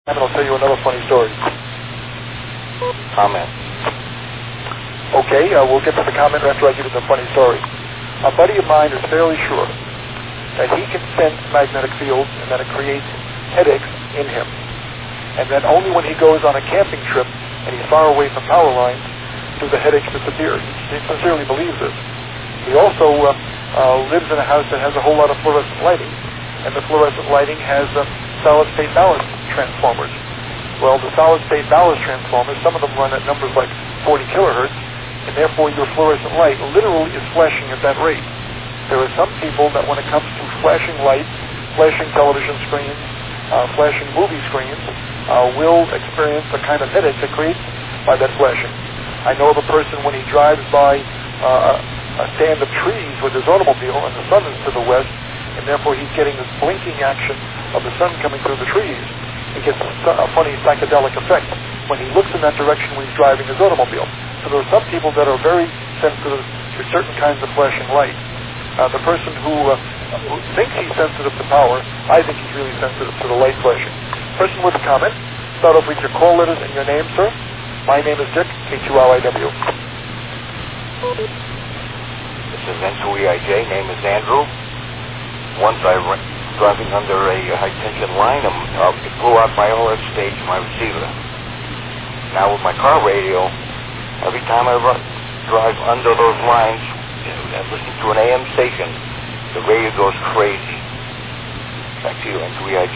And I'll tell you another funny story. Comment. Okay, we'll get to the comment after I give you the funny story. A buddy of mine is fairly sure that he can sense magnetic fields and that it creates headaches in him. And that only when he goes on a camping trip and he's far away from power lines do the headaches disappear. He sincerely believes this. He also lives in a house that has a whole lot of fluorescent lighting, and the fluorescent lighting has solid-state ballast transformers. Well, the solid-state ballast transformers, some of them run at numbers like 40 kilohertz, and therefore your fluorescent light literally is flashing at that rate. There are some people that when it comes to flashing lights, flashing television screens, flashing movie screens, will experience the kind of headache that creates by that flashing. I know of a person when he drives by a stand of trees with his automobile and the sun is to the west, and therefore he's getting this blinking action of the sun coming through the trees. It gets a funny psychedelic effect when he looks in that direction when he's driving his automobile. So there are some people that are very sensitive to certain kinds of flashing light. The person who thinks he's sensitive to power, I think he's really sensitive to the light flashing. Person with a comment, start off with your call letters and your name, sir. My name is Dick, K2LIW. This is N2EIJ, name is Andrew. Once I was driving under a high-tension line, it blew out my OS stage, my receiver. Now with my car radio, every time I drive under those lines and listen to an AM station, the radio goes crazy. Back to you, N2EIJ.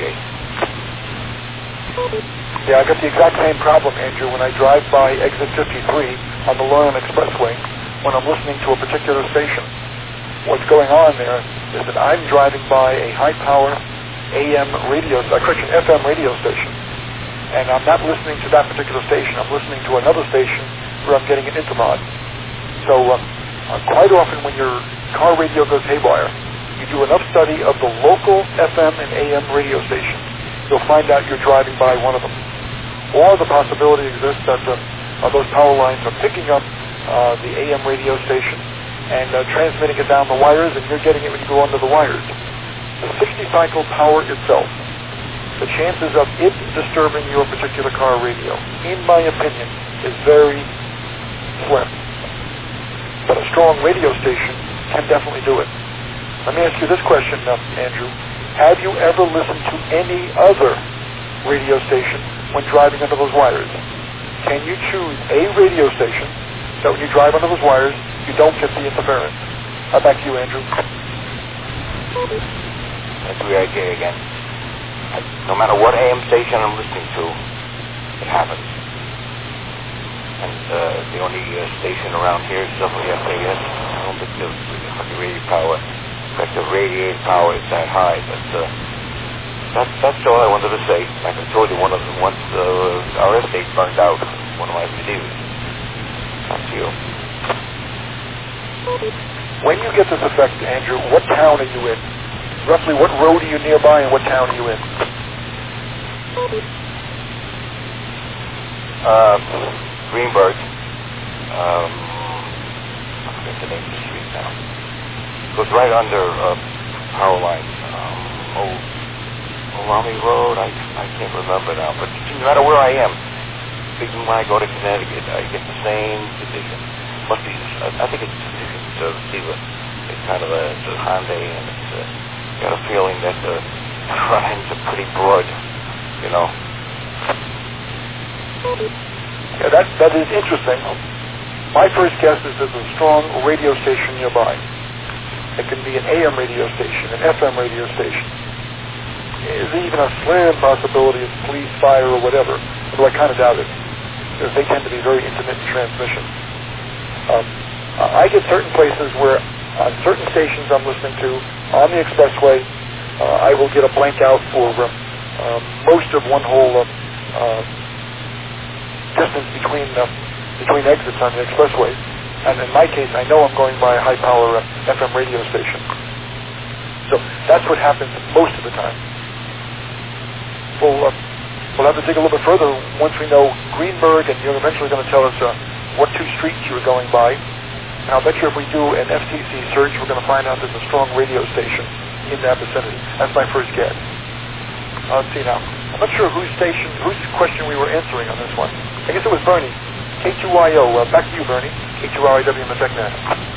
Yeah, I got the exact same problem, Andrew, when I drive by exit 53 on the Lorient Expressway when I'm listening to a particular station. What's going on there is that I'm driving by a high-power FM radio station, and I'm not listening to that particular station. I'm listening to another station where I'm getting an intermod. So quite often when your car radio goes haywire, you do enough study of the local FM and AM radio stations, you'll find out you're driving by one of them. Or the possibility exists that those power lines are picking up the AM radio station and transmitting it down the wires, and you're getting it when you go under the wires. The 60-cycle power itself, the chances of it disturbing your particular car radio, in my opinion, is very slim. But a strong radio station can definitely do it. Let me ask you this question, Andrew. Have you ever listened to any other radio station when driving under those wires? Can you choose a radio station that when you drive under those wires, you don't get the interference? Back to you, Andrew. That's WIJ again. No matter what AM station I'm listening to, it happens. And the only station around here is WFAS. I don't think the radio power, effective radiated power is that high, but that's all I wanted to say. Like I told you, one of them once our estate burned out, one of my receivers. Back to you. When you get this effect, Andrew, what town are you in? Roughly what road are you nearby and what town are you in? Greenberg. I forget the name of the street now. It goes right under power line. Old Army Road, I can't remember now, but no matter where I am, even when I go to Connecticut, I get the same condition. Must be, I think it's condition to receiver. It's kind of a Hyundai, and it's got a feeling that the lines are pretty broad, you know. Yeah, that is interesting. My first guess is there's a strong radio station nearby. It can be an AM radio station, an FM radio station. There's even a slim possibility of police, fire, or whatever, although I kind of doubt it, because they tend to be very intermittent transmissions. I get certain places where on certain stations I'm listening to, on the expressway, I will get a blank out for most of one whole distance between exits on the expressway. And in my case, I know I'm going by a high-power FM radio station. So that's what happens most of the time. We'll have to dig a little bit further once we know Greenberg, and you're eventually going to tell us what two streets you were going by. And I'll bet you if we do an FCC search, we're going to find out there's a strong radio station in that vicinity. That's my first guess. Let's see now. I'm not sure whose question we were answering on this one. I guess it was Bernie. K2YO. Back to you, Bernie. K2RIW in the TechNet.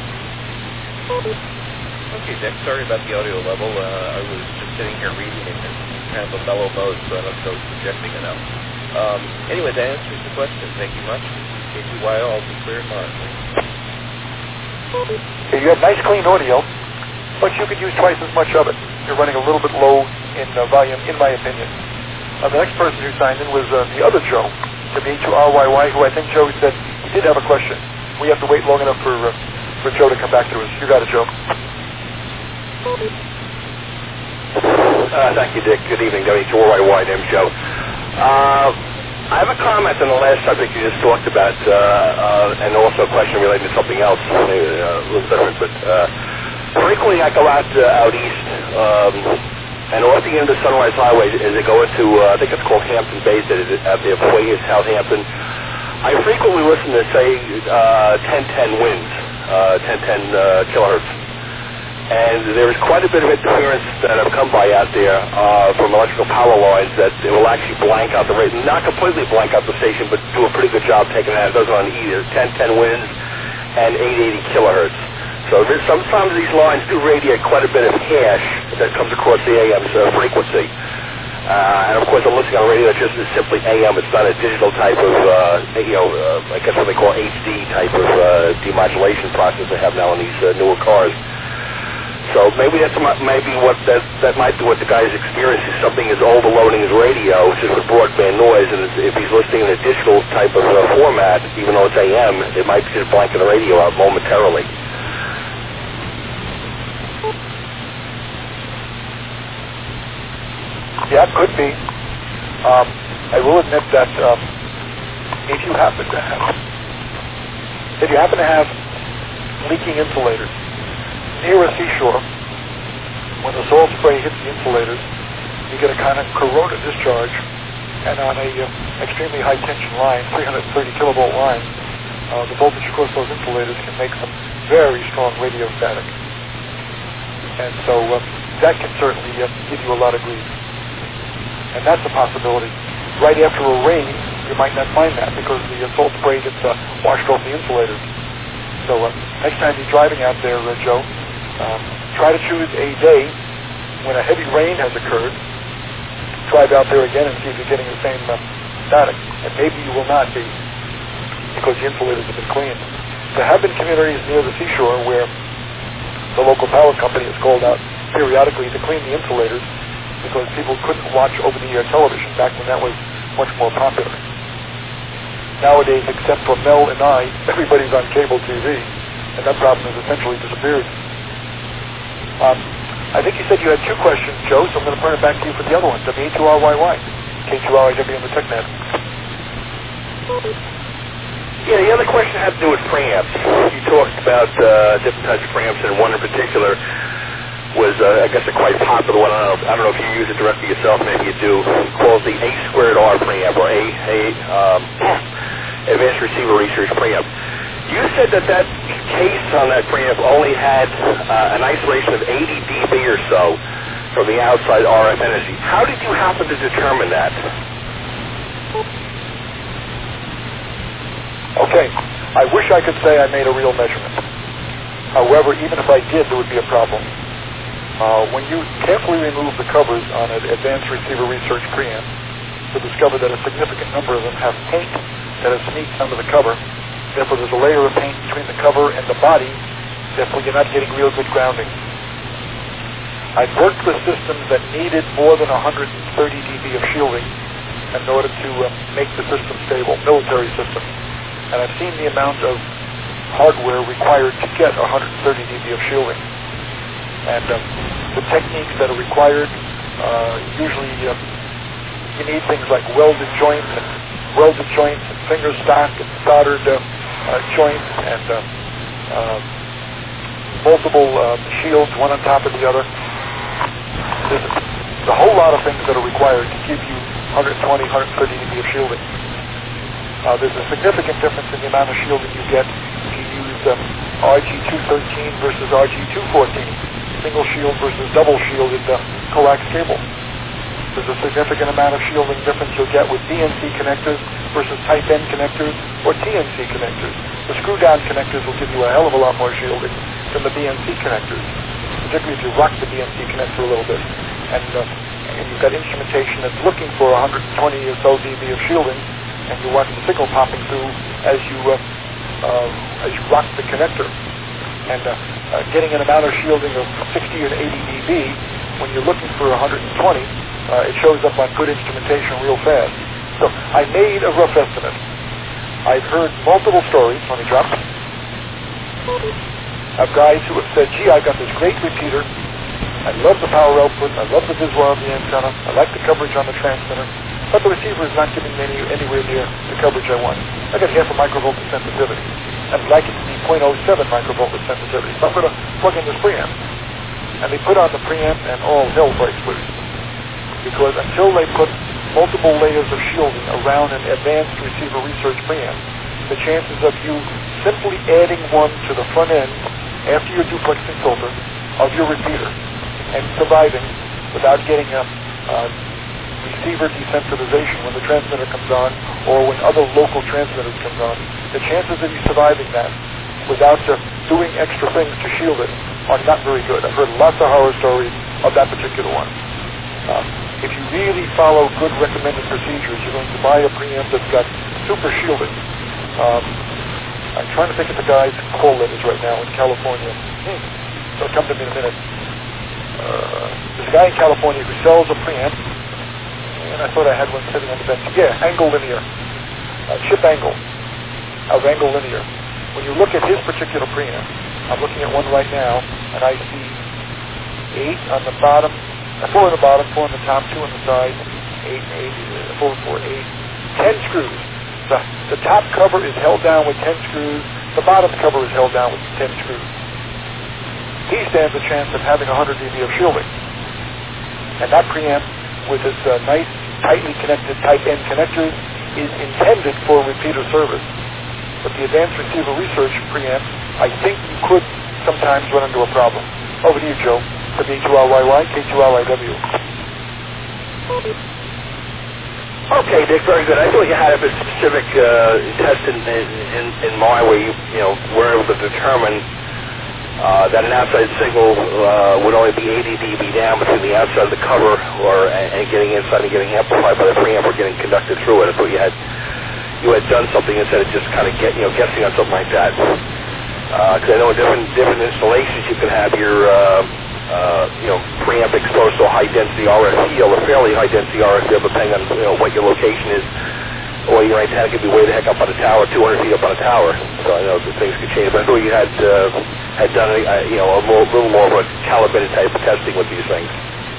Okay, Dick. Sorry about the audio level. I was just sitting here reading in kind of a mellow mode, so I don't know if I was projecting enough. Anyway, that answers the question. Thank you much. K2YO, I'll be clear in mind. Okay, you have nice, clean audio, but you could use twice as much of it. You're running a little bit low in volume, in my opinion. The next person who signed in was the other Joe, W2RYY, who I think Joe said he did have a question. We have to wait long enough for Joe to come back to us. You got it, Joe. Thank you, Dick. Good evening, W2RYY, name's Joe. I have a comment on the last subject you just talked about, and also a question related to something else, a little different, but frequently I go out east, and off the end of Sunrise Highway as I go into, I think it's called Hampton Bays, out there, Poyet, Southampton. I frequently listen to, say, 1010 winds, 1010 kilohertz. And there is quite a bit of interference that have come by out there from electrical power lines that it will actually blank out the radio. Not completely blank out the station, but do a pretty good job taking it out. It does on either 1010 winds and 880 kilohertz. So sometimes these lines do radiate quite a bit of hash that comes across the AM's frequency. And of course, I'm listening on a radio that just is simply AM. It's not a digital type of, I guess what they call HD type of demodulation process they have now on these newer cars. So maybe that might be what the guy's experiencing. Something is overloading his radio just with broadband noise, and if he's listening in a digital type of format, even though it's AM, it might just blanking the radio out momentarily. Yeah, it could be. I will admit that if you happen to have leaking insulators near a seashore, when the salt spray hits the insulators, you get a kind of corroded discharge, and on a extremely high tension line, 330 kilovolt line, the voltage across those insulators can make some very strong radio static. And so that can certainly give you a lot of grief. And that's a possibility. Right after a rain, you might not find that because the salt spray gets washed off the insulators. So next time you're driving out there, Joe, try to choose a day when a heavy rain has occurred. Drive out there again and see if you're getting the same static. And maybe you will not be because the insulators have been cleaned. There have been communities near the seashore where the local power company is called out periodically to clean the insulators because people couldn't watch over-the-air television back when that was much more popular. Nowadays, except for Mel and I, everybody's on cable TV, and that problem has essentially disappeared. I think you said you had two questions, Joe, so I'm going to turn it back to you for the other one. W2RYY, K2RIW in the TechNet. Yeah, the other question had to do with preamps. You talked about different types of preamps, and one in particular was, I guess, a quite popular one. I don't know if you use it directly yourself, maybe you do, called the A2R preamp, or Advanced Receiver Research preamp. You said that case on that preamp only had an isolation of 80 dB or so from the outside RF energy. How did you happen to determine that? Okay, I wish I could say I made a real measurement. However, even if I did, there would be a problem. When you carefully remove the covers on an Advanced Receiver Research preamp, you'll discover that a significant number of them have paint that is sneaked under the cover. Therefore, there's a layer of paint between the cover and the body. Therefore, you're not getting real good grounding. I've worked with systems that needed more than 130 dB of shielding in order to make the system stable, military systems. And I've seen the amount of hardware required to get 130 dB of shielding. And the techniques that are required, usually you need things like welded joints and finger stock and soldered joints and multiple shields, one on top of the other. There's a whole lot of things that are required to give you 120, 130 dB of shielding. There's a significant difference in the amount of shielding you get if you use RG213 versus RG214, single shield versus double shielded coax cable. There's a significant amount of shielding difference you'll get with DNC connectors versus Type N connectors or TNC connectors. The screw-down connectors will give you a hell of a lot more shielding than the BNC connectors, particularly if you rock the BNC connector a little bit. And you've got instrumentation that's looking for 120 or so dB of shielding, and you watch the signal popping through as you rock the connector. And getting an amount of shielding of 60 or 80 dB when you're looking for 120, it shows up on good instrumentation real fast. So I made a rough estimate. I've heard multiple stories, let me drop, of guys who have said, gee, I've got this great repeater. I love the power output. I love the visual of the antenna. I like the coverage on the transmitter. But the receiver is not giving me anywhere near the coverage I want. I got half a microvoltage sensitivity. I'd like it to be 0.07 microvoltage sensitivity. So I'm going to plug in this preamp. And they put on the preamp and all hell breaks loose. Because until they put multiple layers of shielding around an advanced receiver research preamp, the chances of you simply adding one to the front end after your duplexing filter of your repeater and surviving without getting a receiver desensitization when the transmitter comes on or when other local transmitters comes on, the chances of you surviving that without doing extra things to shield it are not very good. I've heard lots of horror stories of that particular one. If you really follow good recommended procedures, you're going to buy a preamp that's got super shielding. I'm trying to think of the guy's call letters right now in California. It'll come to me in a minute. There's a guy in California who sells a preamp, and I thought I had one sitting on the bench. Yeah, Angle Linear. Chip Angle of Angle Linear. When you look at his particular preamp, I'm looking at one right now, and I see 8 on the bottom, 4 on the bottom, 4 on the top, 2 on the side, 8, 4, 4, 8, 10 screws. The top cover is held down with 10 screws. The bottom cover is held down with 10 screws. He stands a chance of having 100 dB of shielding. And that preamp, with its nice, tightly connected Type N connectors, is intended for repeater service. But the advanced receiver research preamp, I think you could sometimes run into a problem. Over to you, Joe, for B2LYY, K2LIW. Okay, Dick, very good. I thought you had a specific test in mind where you were able to determine that an outside signal would only be 80 dB down between the outside of the cover and getting inside and getting amplified by the preamp or getting conducted through it. I thought you had done something instead of just kind of guessing on something like that. Because I know in different installations you can have your preamp exposed to a high-density RF field, a fairly high-density RF field, depending on what your location is. Or your antenna could be way the heck up on a tower, 200 feet up on a tower. So I know that things could change. But I thought you had done a little more of a calibrated type of testing with these things.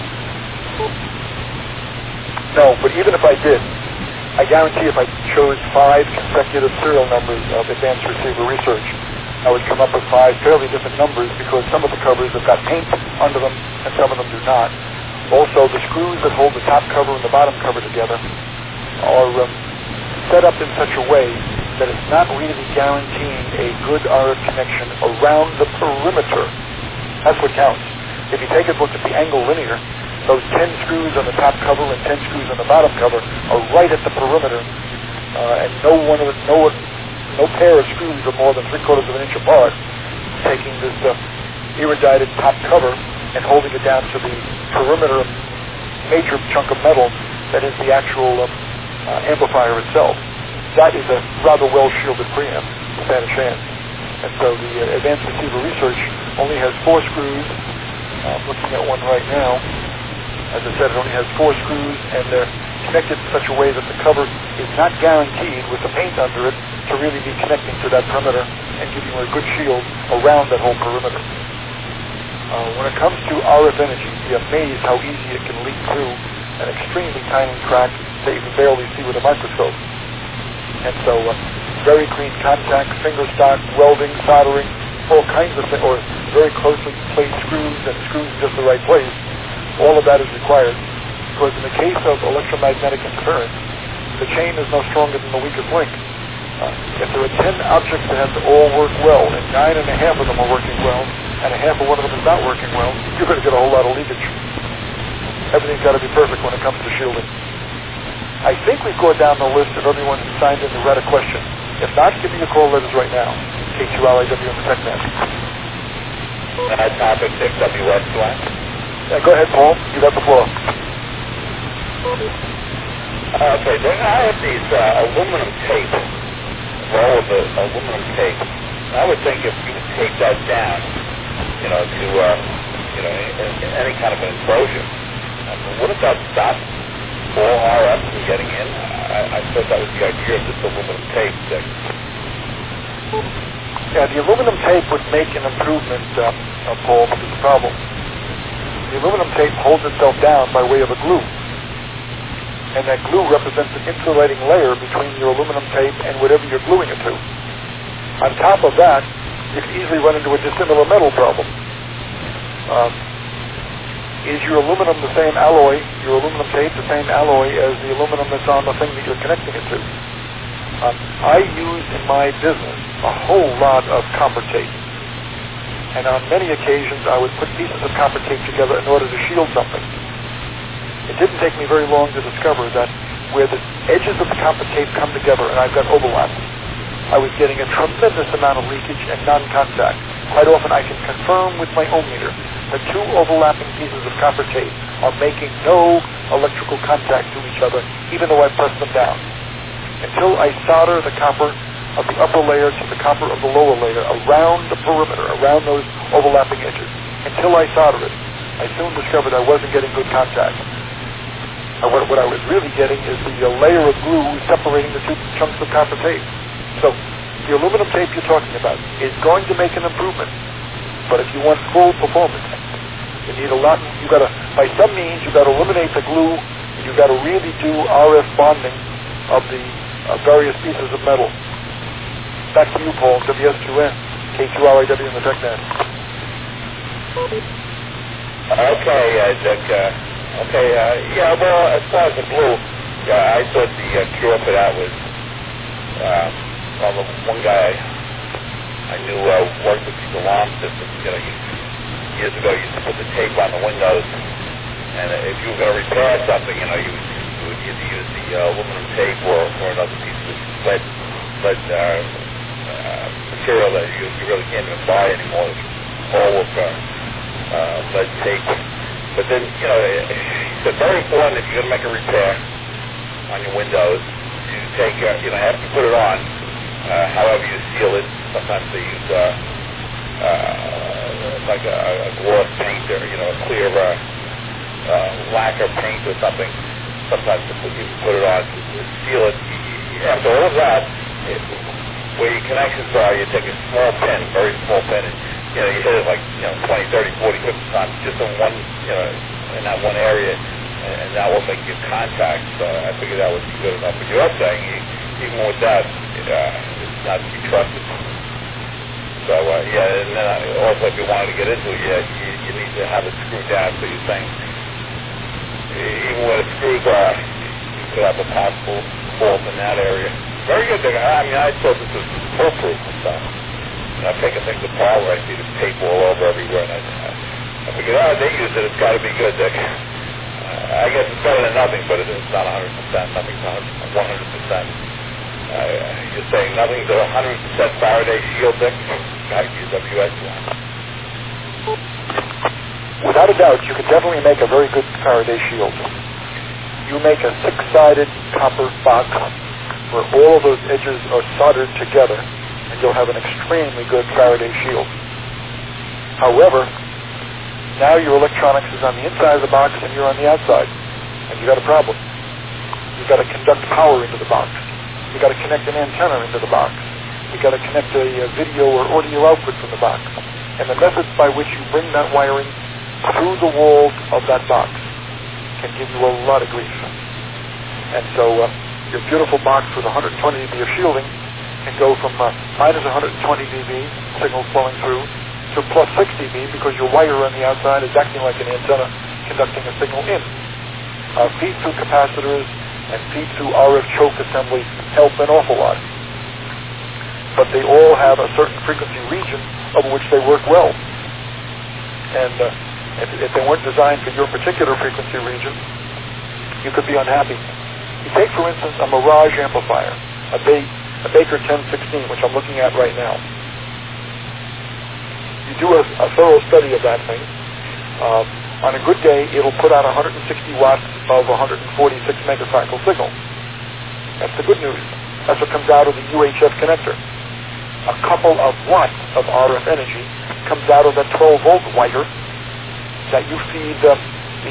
No, but even if I did, I guarantee if I chose 5 consecutive serial numbers of advanced receiver research, I would come up with 5 fairly different numbers because some of the covers have got paint under them and some of them do not. Also, the screws that hold the top cover and the bottom cover together are set up in such a way that it's not really guaranteeing a good RF connection around the perimeter. That's what counts. If you take a look at the Angle Linear, those 10 screws on the top cover and 10 screws on the bottom cover are right at the perimeter, and no pair of screws are more than 3/4 of an inch apart, taking this iridized top cover and holding it down to the perimeter major chunk of metal that is the actual amplifier itself. That is a rather well-shielded preamp, stand a chance. And so the advanced receiver research only has 4 screws. I'm looking at one right now. As I said, it only has 4 screws, and they're connected in such a way that the cover is not guaranteed with the paint under it to really be connecting to that perimeter and giving you a good shield around that whole perimeter. When it comes to RF energy, you'd be amazed how easy it can leak through an extremely tiny crack that you can barely see with a microscope. And so very clean contact, finger stock, welding, soldering, all kinds of things, or very closely placed screws and screws in just the right place. All of that is required because in the case of electromagnetic interference, the chain is no stronger than the weakest link. If there are 10 objects that have to all work well, and 9.5 of them are working well, and a half of one of them is not working well, you're going to get a whole lot of leakage. everything's got to be perfect when it comes to shielding. I think we've gone down the list of everyone who signed in who read a question. If not, give me a call letters right now. K2LIW and the TechNet. Topic 6 WS Glenn. Yeah, go ahead, Paul. You got the floor. Okay, then I have these aluminum tape, roll of the aluminum tape. I would think if you would tape that down, to any kind of an enclosure, wouldn't that stop all RF from getting in? I thought that was the idea of this aluminum tape thing. Yeah, the aluminum tape would make an improvement, Paul, but there's a problem. The aluminum tape holds itself down by way of a glue. And that glue represents an insulating layer between your aluminum tape and whatever you're gluing it to. On top of that, you can easily run into a dissimilar metal problem. Is your aluminum the same alloy, your aluminum tape the same alloy as the aluminum that's on the thing that you're connecting it to? I use in my business a whole lot of copper tape. And on many occasions I would put pieces of copper tape together in order to shield something. It didn't take me very long to discover that where the edges of the copper tape come together and I've got overlap, I was getting a tremendous amount of leakage and non-contact. Quite often I can confirm with my ohm meter that two overlapping pieces of copper tape are making no electrical contact to each other, even though I press them down. Until I solder the copper of the upper layer to the copper of the lower layer around the perimeter, around those overlapping edges. Until I solder it, I soon discovered I wasn't getting good contact. What I was really getting is the layer of glue separating the two chunks of copper tape. So the aluminum tape you're talking about is going to make an improvement. But if you want full performance, you need a lot. You got to, by some means, you got to eliminate the glue. You got to really do RF bonding of the various pieces of metal. Back to you, Paul. WS2N, K2LIW and the TechNet. Okay, Dick. Well, as far as the glue, I thought the cure for that was, one guy I knew worked with these alarm systems. Years ago, you used to put the tape on the windows, and if you were going to repair something, you would either use the aluminum tape or another piece of lead material that you really can't even buy anymore. All of lead tape. But then, it's very important if you're going to make a repair on your windows to take, after you put it on, however you seal it. Sometimes they use like a gloss paint or, a clear lacquer paint or something. Sometimes you can put it on to seal it. After all of that, where your connections are, you take a small pin, very small pin, and you hit it like 20, 30, 40, 50 times just in one, in that one area, and that will make you contact. So I figured that would be good enough. But you're saying even with that, it's not to be trusted. So and then also if you wanted to get into it, you need to have it screwed down. So you're saying even when it's screwed, you could have a possible fault in that area. Very good, Dick. I thought this was foolproof and stuff. And I'm taking things apart where I see the tape all over everywhere, and I figured, they use it, it's got to be good, Dick. I guess it's better than nothing, but it's not 100%. Nothing's 100%. You're saying nothing's a 100% Faraday shield, Dick? Back to your WS1. Without a doubt, you can definitely make a very good Faraday shield. You make a 6-sided copper box where all of those edges are soldered together, and you'll have an extremely good Faraday shield. However, now your electronics is on the inside of the box and you're on the outside, and you got a problem. You've got to conduct power into the box. You've got to connect an antenna into the box. You've got to connect a video or audio output from the box. And the methods by which you bring that wiring through the walls of that box can give you a lot of grief. And so your beautiful box with 120 dB of shielding can go from minus 120 dB signal flowing through to plus 6 dB because your wire on the outside is acting like an antenna conducting a signal in. Feed through capacitors and feed through RF choke assembly help an awful lot. But they all have a certain frequency region over which they work well. And If they weren't designed for your particular frequency region, you could be unhappy. You take, for instance, a Mirage amplifier, a Baker 1016, which I'm looking at right now. You do a thorough study of that thing. On a good day, it'll put out 160 watts of 146 megacycle signal. That's the good news. That's what comes out of the UHF connector. A couple of watts of RF energy comes out of that 12-volt wire that you feed the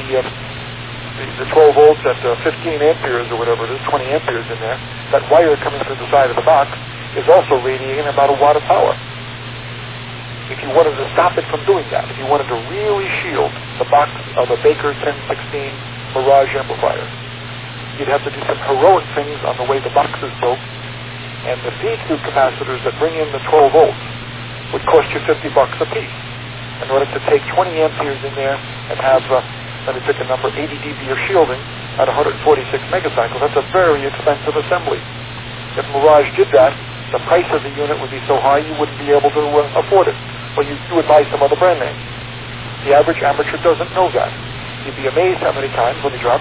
12 volts at 15 amperes or whatever it is, 20 amperes in there. That wire coming through the side of the box is also radiating about a watt of power. If you wanted to stop it from doing that, if you wanted to really shield the box of a Baker 1016 Mirage amplifier, you'd have to do some heroic things on the way the box is built, and the feed-through capacitors that bring in the 12 volts would cost you $50 a piece. In order to take 20 amperes in there and have, let me pick a number, 80 dB of shielding at 146 megacycles, that's a very expensive assembly. If Mirage did that, the price of the unit would be so high you wouldn't be able to afford it. Or you would buy some other brand name. The average amateur doesn't know that. You'd be amazed how many times, let me drop,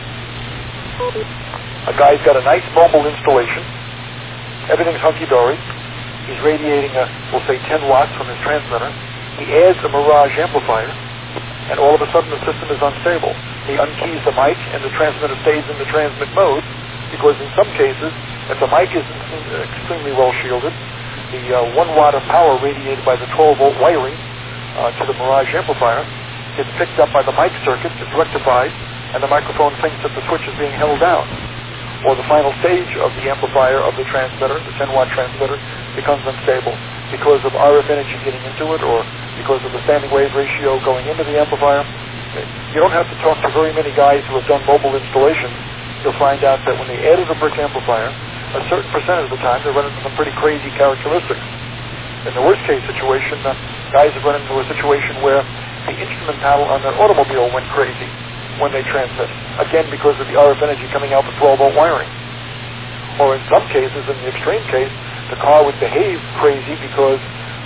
a guy's got a nice mobile installation, everything's hunky-dory, he's radiating, we'll say 10 watts from his transmitter, he adds a Mirage amplifier, and all of a sudden the system is unstable. He unkeys the mic, and the transmitter stays in the transmit mode, because in some cases, if the mic isn't extremely well shielded, the 1 watt of power radiated by the 12-volt wiring to the Mirage amplifier is picked up by the mic circuit, it's rectified, and the microphone thinks that the switch is being held down. Or the final stage of the amplifier of the transmitter, the 10-watt transmitter, becomes unstable because of RF energy getting into it or because of the standing wave ratio going into the amplifier. You don't have to talk to very many guys who have done mobile installations. You'll find out that when they added a brick amplifier, a certain percentage of the time they run into some pretty crazy characteristics. In the worst case situation, guys have run into a situation where the instrument panel on their automobile went crazy when they transmit. Again, because of the RF energy coming out the 12-volt wiring. Or in some cases, in the extreme case, the car would behave crazy because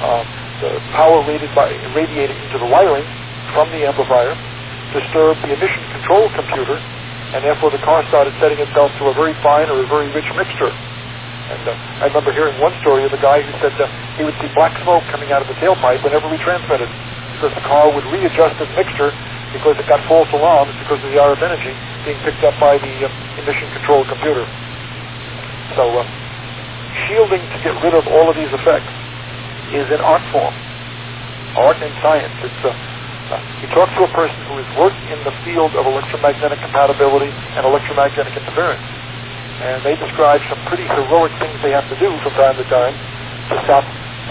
the power radiated into the wiring from the amplifier disturbed the emission control computer, and therefore the car started setting itself to a very fine or a very rich mixture. And I remember hearing one story of a guy who said he would see black smoke coming out of the tailpipe whenever we transmitted, because the car would readjust its mixture because it got false alarms because of the RF energy being picked up by the emission control computer. So shielding to get rid of all of these effects is an art form, art and science. It's you talk to a person who has worked in the field of electromagnetic compatibility and electromagnetic interference, and they describe some pretty heroic things they have to do from time to time to stop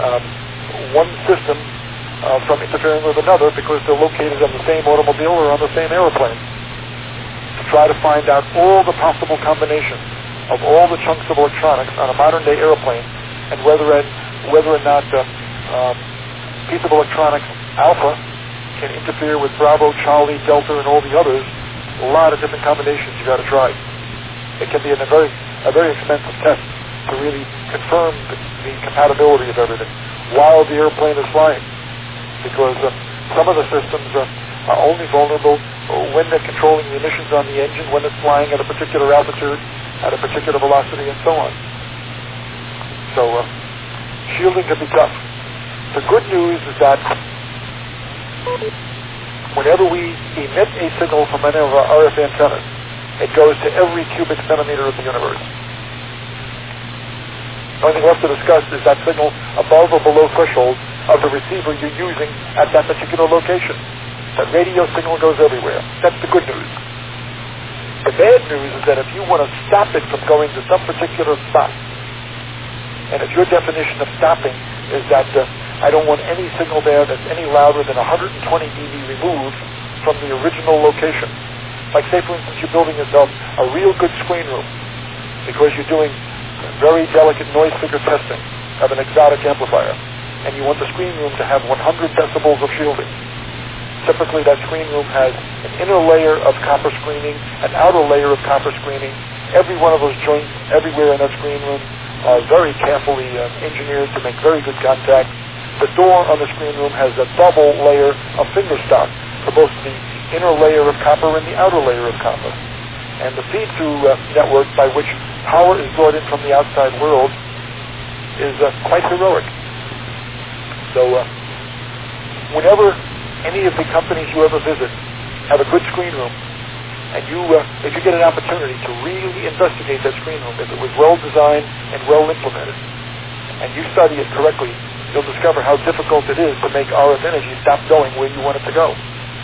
one system from interfering with another because they're located on the same automobile or on the same airplane. To try to find out all the possible combinations of all the chunks of electronics on a modern-day airplane, and whether or not piece of electronics alpha can interfere with Bravo, Charlie, Delta, and all the others. A lot of different combinations you got to try. It can be a very expensive test to really confirm the compatibility of everything while the airplane is flying, because some of the systems are only vulnerable when they're controlling the emissions on the engine, when it's flying at a particular altitude, at a particular velocity, and so on. So shielding can be tough. The good news is that whenever we emit a signal from any of our RF antennas, it goes to every cubic centimeter of the universe. The only thing left to discuss is that signal above or below threshold of the receiver you're using at that particular location. That radio signal goes everywhere. That's the good news. The bad news is that if you want to stop it from going to some particular spot, and if your definition of stopping is that I don't want any signal there that's any louder than 120 dB removed from the original location. Like say, for instance, you're building yourself a real good screen room because you're doing very delicate noise figure testing of an exotic amplifier, and you want the screen room to have 100 decibels of shielding. Typically, that screen room has an inner layer of copper screening, an outer layer of copper screening. Every one of those joints everywhere in that screen room are very carefully engineered to make very good contact. The door on the screen room has a double layer of finger stock for both the inner layer of copper and the outer layer of copper. And the feed-through network by which power is brought in from the outside world is quite heroic. So whenever any of the companies you ever visit have a good screen room, and if you get an opportunity to really investigate that screen room, if it was well designed and well implemented, and you study it correctly, you'll discover how difficult it is to make RF energy stop going where you want it to go.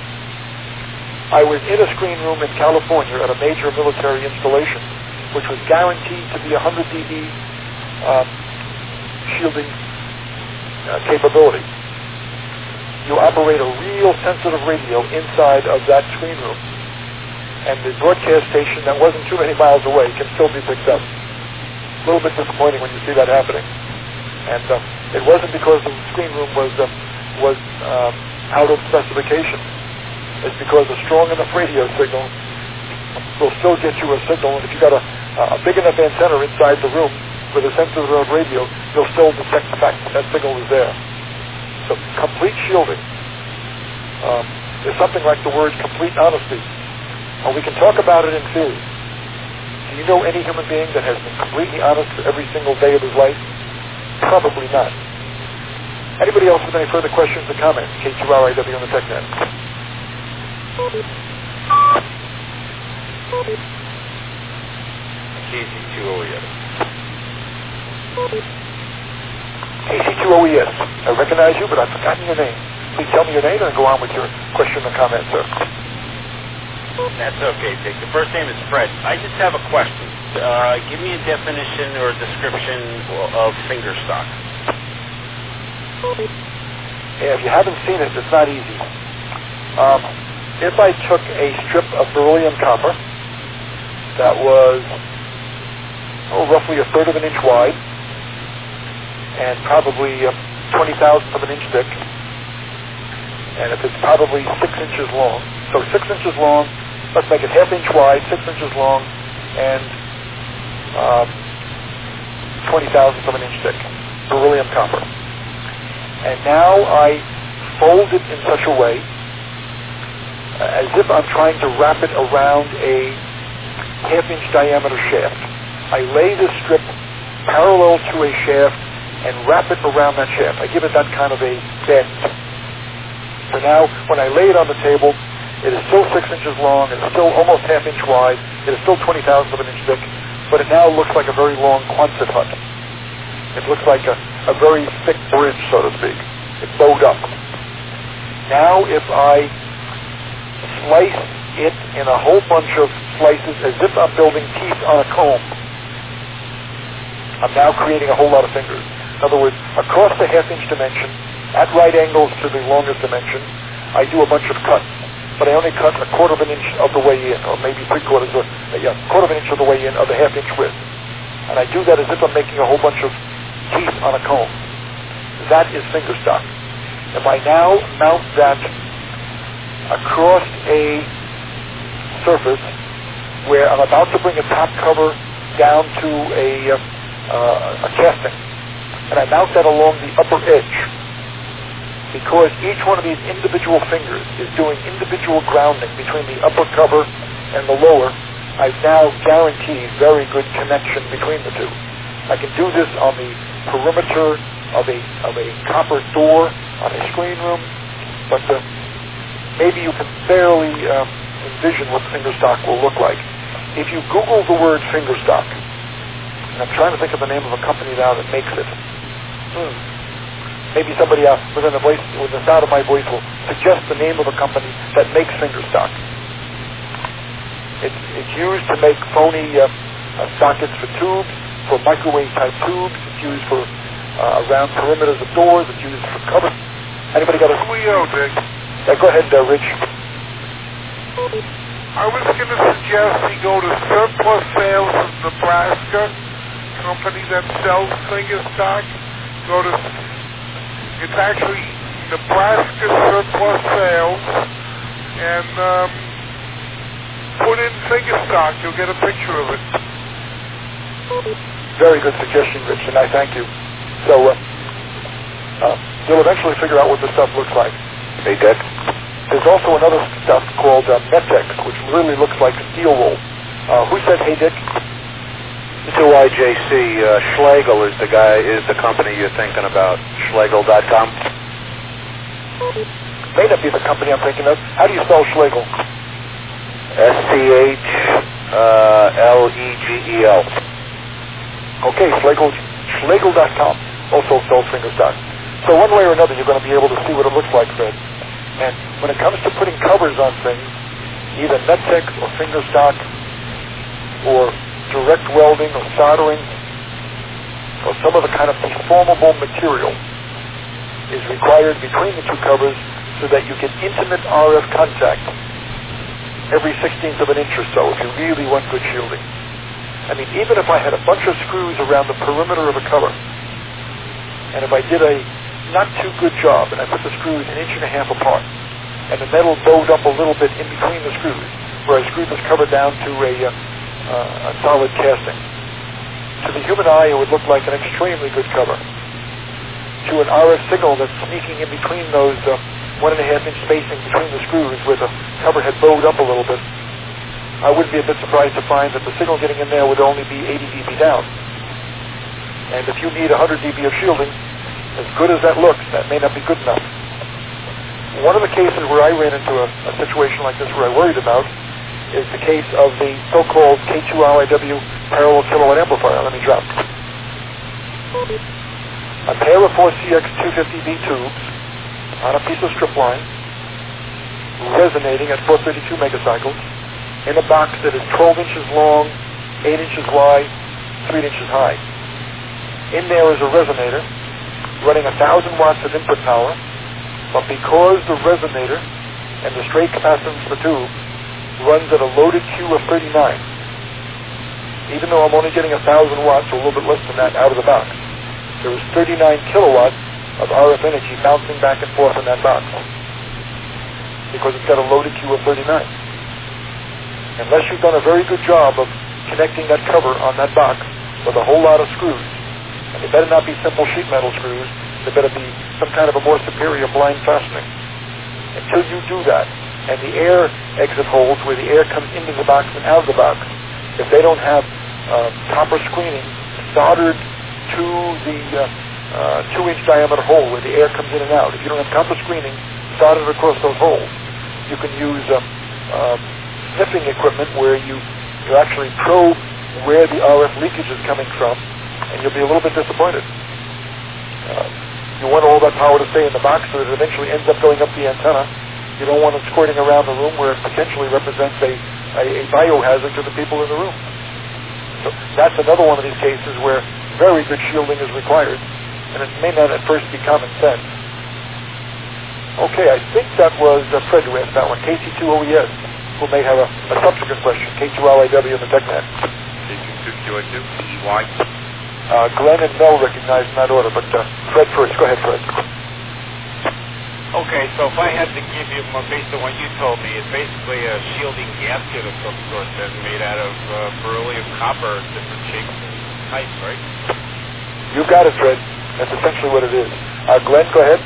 I was in a screen room in California at a major military installation, which was guaranteed to be 100 dB shielding capability. You operate a real sensitive radio inside of that screen room, and the broadcast station that wasn't too many miles away can still be picked up. A little bit disappointing when you see that happening. And it wasn't because the screen room was out of specification. It's because a strong enough radio signal will still get you a signal, and if you got a big enough antenna inside the room with a sensitive radio, you'll still detect the fact that signal is there. So complete shielding is something like the word complete honesty. And we can talk about it in theory. Do you know any human being that has been completely honest for every single day of his life? Probably not. Anybody else with any further questions or comments? K2RIW on the TechNet. KC2OES. KC2OES. I recognize you, but I've forgotten your name. Please tell me your name and go on with your question or comment, sir. That's okay, Dick. The first name is Fred. I just have a question. Give me a definition or a description of finger stock. Yeah, if you haven't seen it, it's not easy. If I took a strip of beryllium copper that was roughly 1/3 of an inch wide and probably 20,000th of an inch thick, and if it's probably 6 inches long, so 6 inches long, let's make it 1/2 inch wide, 6 inches long, and 20,000th of an inch thick, beryllium copper. And now I fold it in such a way as if I'm trying to wrap it around a 1/2 inch diameter shaft. I lay this strip parallel to a shaft and wrap it around that shaft. I give it that kind of a bend. So now, when I lay it on the table, it is still 6 inches long, it's still almost 1/2 inch wide, it is still 20,000th of an inch thick, but it now looks like a very long Quonset hut. It looks like a very thick bridge, so to speak. It's bowed up. Now, if I slice it in a whole bunch of slices as if I'm building teeth on a comb, I'm now creating a whole lot of fingers. In other words, across the 1/2 inch dimension, at right angles to the longest dimension, I do a bunch of cuts. But I only cut 1/4 of an inch of the way in, or maybe 3/4, 1/4 of an inch of the way in of the 1/2 inch width. And I do that as if I'm making a whole bunch of teeth on a comb. That is finger stock. If I now mount that across a surface where I'm about to bring a top cover down to a casting, and I mount that along the upper edge, because each one of these individual fingers is doing individual grounding between the upper cover and the lower, I've now guaranteed very good connection between the two. I can do this on the perimeter of a copper door on a screen room, but maybe you can barely envision what finger stock will look like. If you Google the word finger stock, and I'm trying to think of the name of a company now that makes it. Maybe somebody within the sound of my voice will suggest the name of a company that makes finger stock. It's used to make phony sockets for tubes, for microwave-type tubes. It's used for around perimeters of doors. It's used for cover. Anybody got a... Dick. Yeah, go ahead, Rich. I was going to suggest he go to Surplus Sales of Nebraska, company that sells finger stock. It's actually Nebraska Surplus Sales, and put in finger stock. You'll get a picture of it. Very good suggestion, Rich, and I thank you. So you'll eventually figure out what the stuff looks like. Hey, Dick. There's also another stuff called Metex, which really looks like steel wool. Who said, hey, Dick? It's a YJC. Schlegel is the company you're thinking about. Schlegel.com. May not be the company I'm thinking of. How do you spell Schlegel? Schlegel. Okay, Schlegel.com also sells finger stock. So one way or another, you're going to be able to see what it looks like, Fred. And when it comes to putting covers on things, either Metex or finger stock or direct welding or soldering or some other kind of deformable material is required between the two covers so that you get intimate RF contact every 16th of an inch or so if you really want good shielding. I mean, even if I had a bunch of screws around the perimeter of a cover, and if I did a not too good job, and I put the screws 1.5 inches apart, and the metal bowed up a little bit in between the screws, where I screwed this cover down to a solid casting. To the human eye, it would look like an extremely good cover. To an RF signal that's sneaking in between those 1.5 inch spacing between the screws where the cover had bowed up a little bit, I wouldn't be a bit surprised to find that the signal getting in there would only be 80 dB down. And if you need 100 dB of shielding, as good as that looks, that may not be good enough. One of the cases where I ran into a situation like this where I worried about is the case of the so-called K2RIW parallel kilowatt amplifier. Let me drop. A pair of 4CX250B tubes on a piece of strip line, resonating at 432 megacycles, in a box that is 12 inches long, 8 inches wide, 3 inches high. In there is a resonator running 1,000 watts of input power, but because the resonator and the straight capacitance of the tube runs at a loaded Q of 39, even though I'm only getting 1,000 watts, or a little bit less than that, out of the box, there is 39 kilowatts of RF energy bouncing back and forth in that box because it's got a loaded Q of 39. Unless you've done a very good job of connecting that cover on that box with a whole lot of screws, and they better not be simple sheet metal screws, they better be some kind of a more superior blind fastening. Until you do that, and the air exit holes where the air comes into the box and out of the box, if they don't have copper screening soldered to the 2-inch diameter hole where the air comes in and out, if you don't have copper screening soldered across those holes, you can use sniffing equipment where you actually probe where the RF leakage is coming from, and you'll be a little bit disappointed. You want all that power to stay in the box so that it eventually ends up going up the antenna. You don't want it squirting around the room where it potentially represents a biohazard to the people in the room. So that's another one of these cases where very good shielding is required, and it may not at first be common sense. Okay, I think that was Fred who asked that one. KC2OES, who may have a subsequent question. K2LIW in the TechNet. KC2QIQ, EY. Glenn and Mel recognize in that order, but Fred first. Go ahead, Fred. Okay, so if I had to give you, based on what you told me, it's basically a shielding gasket of some sort that's made out of beryllium copper, different shapes and types, right? You got it, Fred. That's essentially what it is. Glenn, go ahead.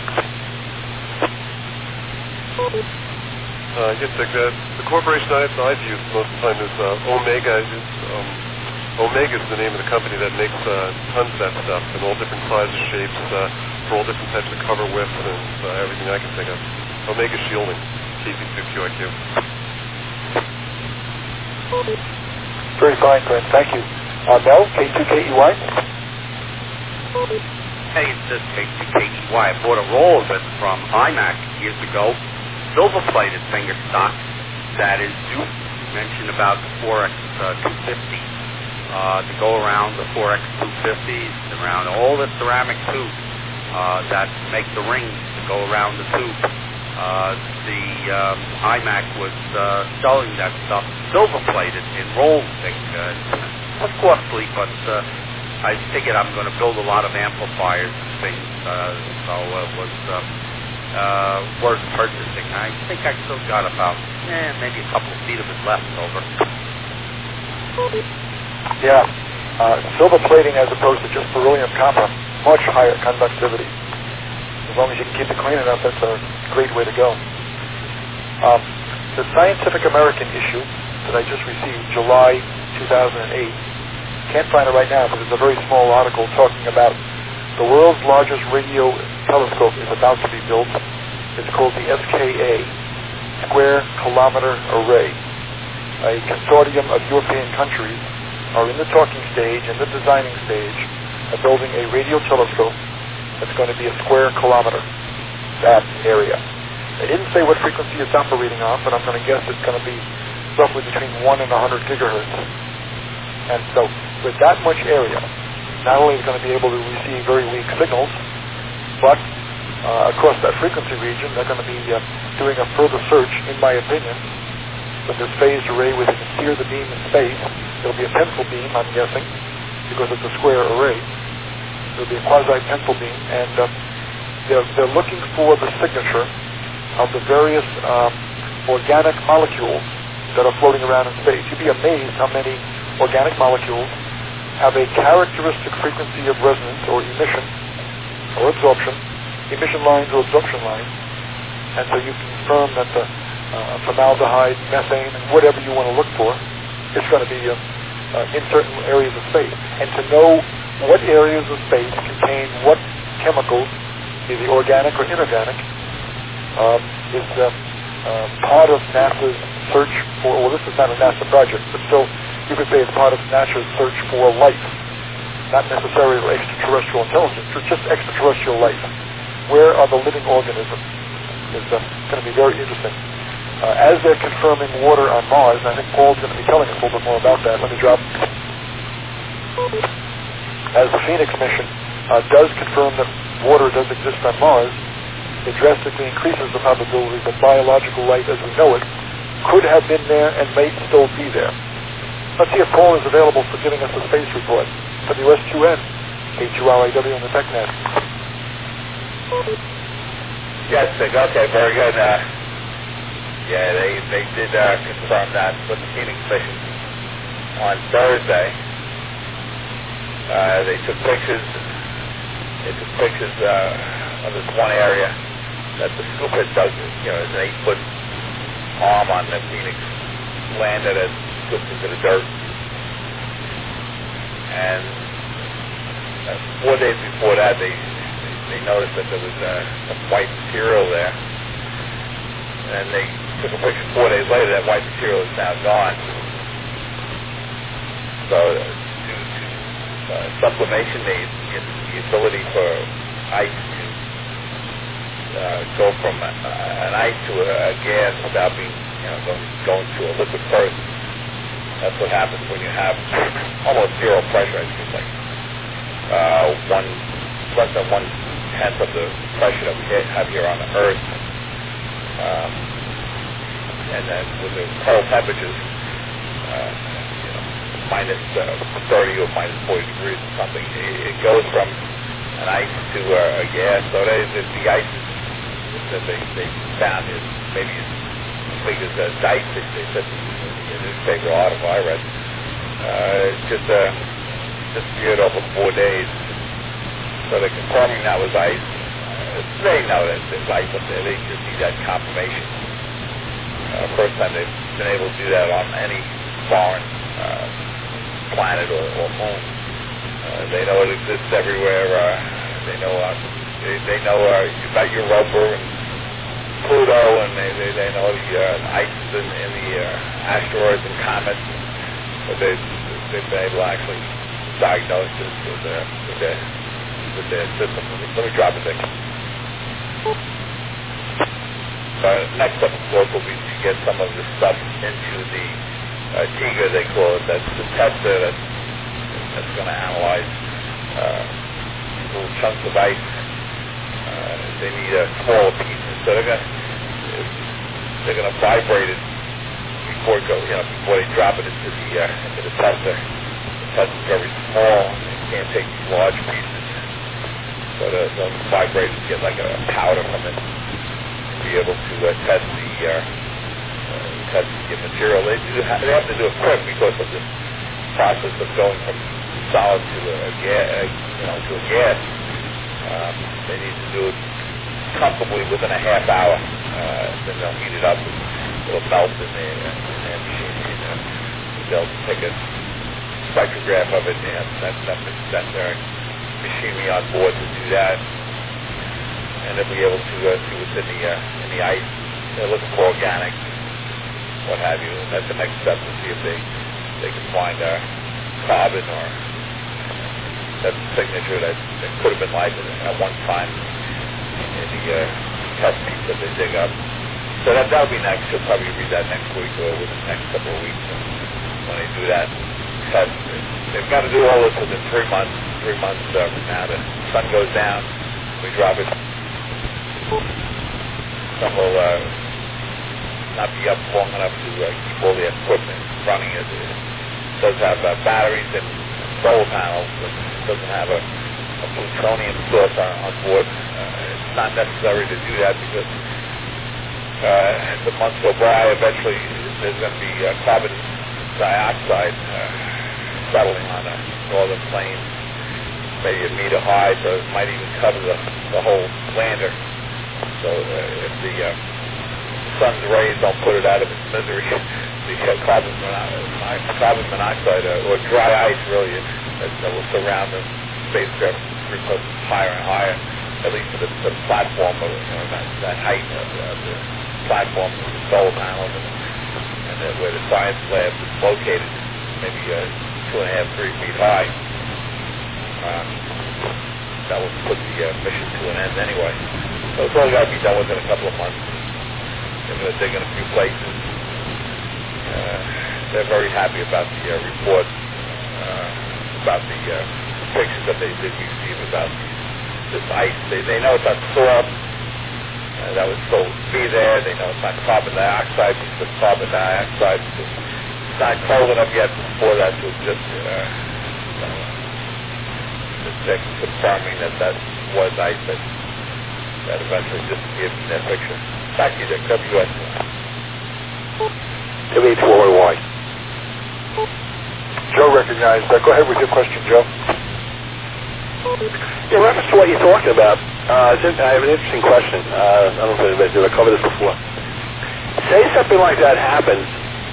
Yes, the corporation I've used most of the time is Omega. Omega is the name of the company that makes tons of that stuff in all different sizes, shapes, for all different types of cover widths and everything I can think of. Omega Shielding, KC2QIQ. Very fine, Glenn. Thank you. Mel, K2KEY. Hey, it says K2KEY. I bought a roll of it from IMAC years ago. Silver-plated finger stock that is duped. You mentioned about the 4X250. To go around the 4X250s, around all the ceramic tubes that make the rings to go around the tube. The IMAC was selling that stuff silver-plated in rolls. It was costly, but I figured I'm going to build a lot of amplifiers and things, so it was worth purchasing. I think I still got about maybe a couple of feet of it left over. Yeah, silver plating as opposed to just beryllium copper, much higher conductivity. As long as you can keep it clean enough, that's a great way to go. The Scientific American issue that I just received, July 2008, can't find it right now, but it's a very small article talking about the world's largest radio telescope is about to be built. It's called the SKA, Square Kilometer Array. A consortium of European countries are in the talking stage, in the designing stage, of building a radio telescope that's going to be a square kilometer, that area. They didn't say what frequency it's operating on, but I'm going to guess it's going to be roughly between 1 and 100 gigahertz. And so, with that much area, not only is it going to be able to receive very weak signals, but across that frequency region, they're going to be doing a further search, in my opinion, with this phased array where they can steer the beam in space. It'll be a pencil beam, I'm guessing, because it's a square array. It'll be a quasi-pencil beam, and they're looking for the signature of the various organic molecules that are floating around in space. You'd be amazed how many organic molecules have a characteristic frequency of resonance or emission or absorption, emission lines or absorption lines, and so you can confirm that the formaldehyde, methane, and whatever you want to look for, it's going to be in certain areas of space. And to know what areas of space contain what chemicals, either organic or inorganic, is part of NASA's search for, well, this is not a NASA project, but still, you could say it's part of NASA's search for life, not necessarily extraterrestrial intelligence, but just extraterrestrial life. Where are the living organisms? It's going to be very interesting. As they're confirming water on Mars, and I think Paul's going to be telling us a little bit more about that. Let me drop. As the Phoenix mission does confirm that water does exist on Mars, it drastically increases the probability that biological life as we know it could have been there and may still be there. Let's see if Paul is available for giving us a space report. WS2N, K2RIW on the TechNet. Yes, okay, very good. Yeah, they did confirm that with the Phoenix mission on Thursday. They took pictures. Of this one area that the scoop had dug. There's an 8-foot arm on the Phoenix land that had scooped into the dirt. And 4 days before that, they noticed that there was some white material there. And they took a picture 4 days later. That white material is now gone. So due to sublimation needs, the ability for ice to go from an ice to a gas without being, going to a liquid first. That's what happens when you have almost zero pressure. It's just like less than 1/10 of the pressure that we have here on the Earth. And then with the cold temperatures, minus 30 or minus 40 degrees or something, it goes from an ice to a gas. So the ice that they found is maybe as big as a dice. They said in the newspaper article I read. It's just disappeared over 4 days. So they're confirming that was ice. They know that there's ice up there. They just need that confirmation. First time they've been able to do that on any foreign planet or moon. They know it exists everywhere. They know about Europa and Pluto, and they know the ice in the asteroids and comets. But they've been able to actually diagnose this with their system. Let me drop it there. Next up, of course, will be to get some of this stuff into the TIGA, they call it. That's the tester that's going to analyze little chunks of ice. They need smaller pieces, so they're going to vibrate it before they drop it into the tester. The tester's very small; you can't take these large pieces, so they'll vibrate and get like a powder from it. Be able to test the material. They have to do it quick because of this process of going from solid to a gas. They need to do it comfortably within a half hour. Then they'll heat it up it'll melt in their machine. They'll take a spectrograph of it, and that's their machinery on board to do that. And they'll be able to see what's in the ice. They're looking for organic, what have you. And that's the next step to see if they can find carbon or that signature that could have been life at one time in the test piece that they dig up. So that'll be next. You'll probably read that next week or within the next couple of weeks. And when they do that test, they've got to do all this within 3 months. 3 months from now, the sun goes down, we drop it. Sun will not be up long enough to keep all the equipment running. It does have batteries and solar panels. It doesn't have a plutonium source on board. It's not necessary to do that because as the months go by, eventually there's going to be carbon dioxide settling on the northern plains, maybe a meter high, so it might even cover the whole lander. So if the sun's rays don't put it out of its misery, the carbon monoxide or dry ice really that will surround the spacecraft becomes higher and higher, at least to the platform of that height of the platform of the solar panels and where the science lab is located, maybe 2.5, 3 feet high. That will put the mission to an end anyway. So it's all got to be done within a couple of months. They're going to dig in a few places. They're very happy about the report, about the pictures that they did receive about this ice. They know it's not soil that was supposed to be there. They know it's not carbon dioxide. It's just carbon dioxide. It's not cold enough yet for that to exist. They're confirming that was ice that eventually disappeared from their picture. Back to you, Dick. WS. WH4Y. Joe recognized that. Go ahead with your question, Joe. In reference to what you're talking about, I have an interesting question. I don't know if anybody's ever covered this before. Say something like that happens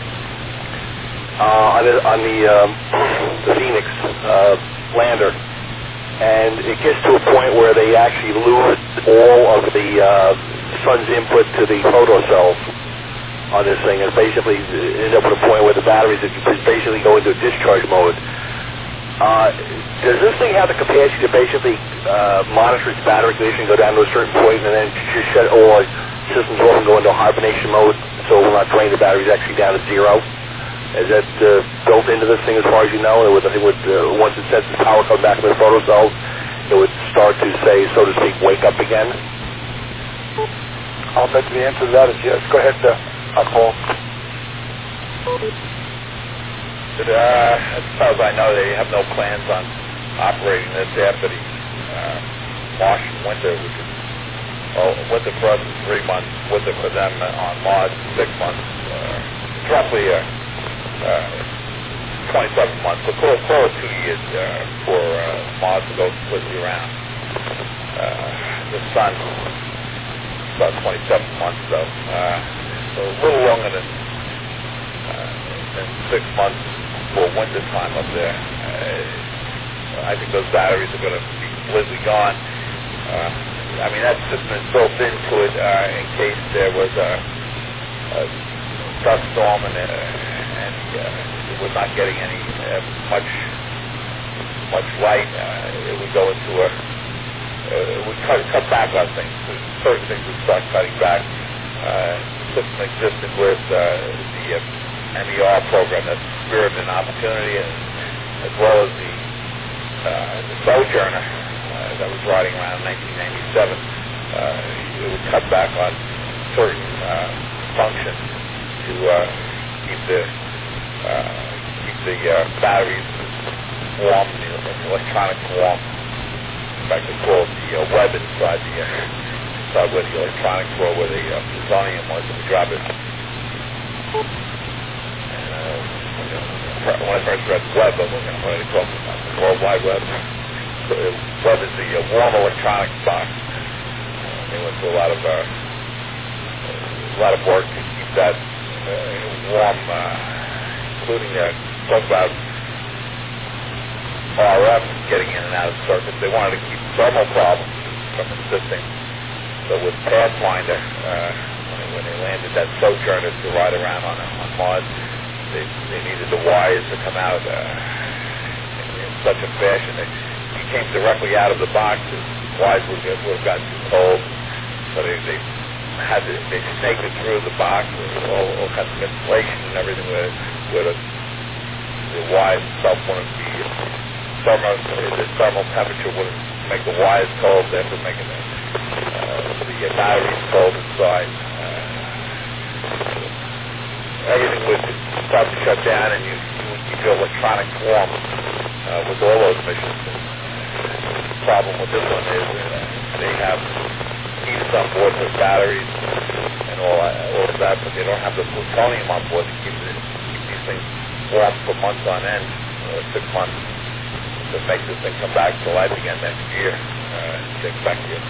on the Phoenix lander, and it gets to a point where they actually lose all of the sun's input to the photocells on this thing, and basically end up at a point where the batteries basically go into discharge mode. Does this thing have the capacity to basically monitor its battery condition, go down to a certain point, and then just shut all systems off and go into hibernation mode, so it will not drain the batteries actually down to zero? Is that built into this thing as far as you know? Once it senses power come back into the photocells, it would start to say, so to speak, wake up again? I'll bet the answer to that is yes. Go ahead, Paul. As far as I know, they have no plans on operating this after the Martian winter, which is winter for us is 3 months, winter for them on Mars is 6 months. It's roughly 27 months, so close to 2 years for Mars to go completely around the sun. About 27 months, though. So a little longer than 6 months for winter time up there. I think those batteries are going to be completely gone. I mean, that system is built into it in case there was a dust storm and it was not getting any much light. It would go into it would cut back on things. Certain things would start cutting back. The system existed with the MER program, that's Spirit and Opportunity, as well as the Sojourner that was riding around in 1997. It would cut back on certain functions to keep the batteries warm, the electronics warm. In fact, they call it the web inside where the electronics were, where the plutonium was, and we drop it. When I first read web, I wasn't going to talk about the World Wide Web. Web is the warm electronics box. They went through a lot of work to keep that warm, including talk about RF getting in and out of circuits. They wanted to keep thermal problems from existing. So with Pathfinder, when they landed that Sojourner to ride around on Mars, they needed the wires to come out in such a fashion that he came directly out of the box. The wires would have gotten too cold, so they snaked it through the box with all kinds of insulation and everything where the wires itself wouldn't be the thermal temperature wouldn't make the wires cold after making the batteries cold inside. Everything would start to shut down, and you would keep your electronics warm with all those missions. The problem with this one is they have heaters on board with batteries and all of that, but they don't have the plutonium on board to keep these things warm for months on end, 6 months, to make this thing come back to life again next year. They expect you.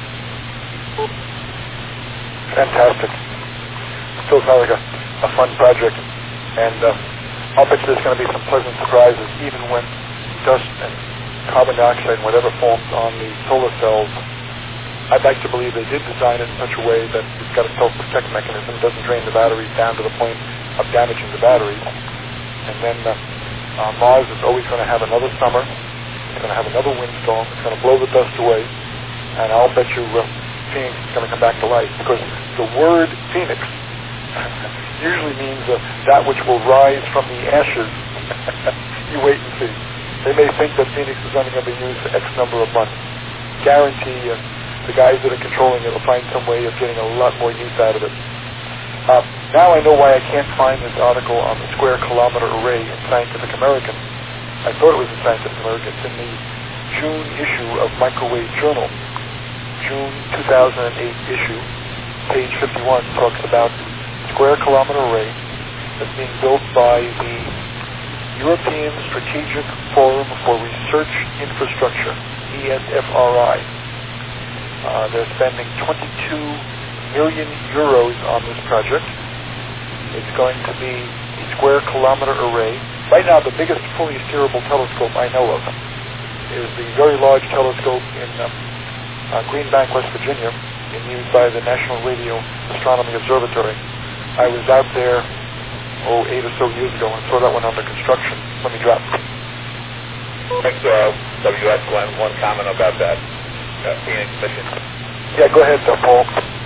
Fantastic. Still sounds like a fun project, and I'll bet you there's going to be some pleasant surprises, even when dust and carbon dioxide and whatever forms on the solar cells. I'd like to believe they did design it in such a way that it's got a self-protect mechanism, doesn't drain the batteries down to the point of damaging the batteries. And then Mars is always going to have another summer. It's going to have another windstorm. It's going to blow the dust away, and I'll bet you Phoenix is going to come back to life, because the word Phoenix usually means that which will rise from the ashes. You wait and see. They may think that Phoenix is only going to be used for X number of months. Guarantee the guys that are controlling it will find some way of getting a lot more use out of it. Now I know why I can't find this article on the square kilometer array in Scientific American. I thought it was in Scientific American. It's in the June issue of Microwave Journal. June 2008 issue, page 51, talks about square kilometer array that's being built by the European Strategic Forum for Research Infrastructure, ESFRI. They're spending 22 million euros on this project. It's going to be a square kilometer array. Right now, the biggest fully steerable telescope I know of is the very large telescope in Green Bank, West Virginia, being used by the National Radio Astronomy Observatory. I was out there 8 or so years ago and saw that one under construction. Let me drop. Thanks, WS Glenn. One comment about that Phoenix mission. Yeah, go ahead, Paul.